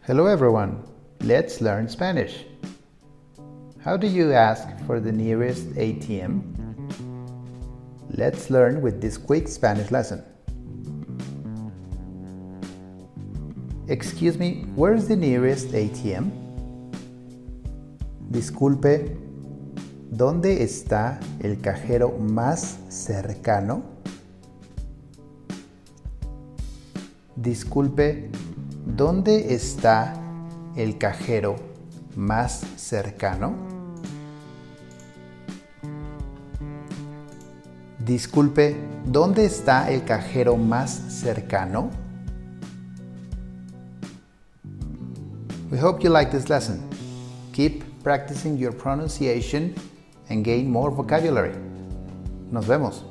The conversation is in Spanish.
Hello everyone, let's learn Spanish. How do you ask for the nearest ATM? Let's learn with this quick Spanish lesson. Excuse me, where's the nearest ATM? Disculpe, ¿dónde está el cajero más cercano? Disculpe, ¿dónde está el cajero más cercano? Disculpe, ¿dónde está el cajero más cercano? We hope you like this lesson. Keep practicing your pronunciation and gain more vocabulary. Nos vemos.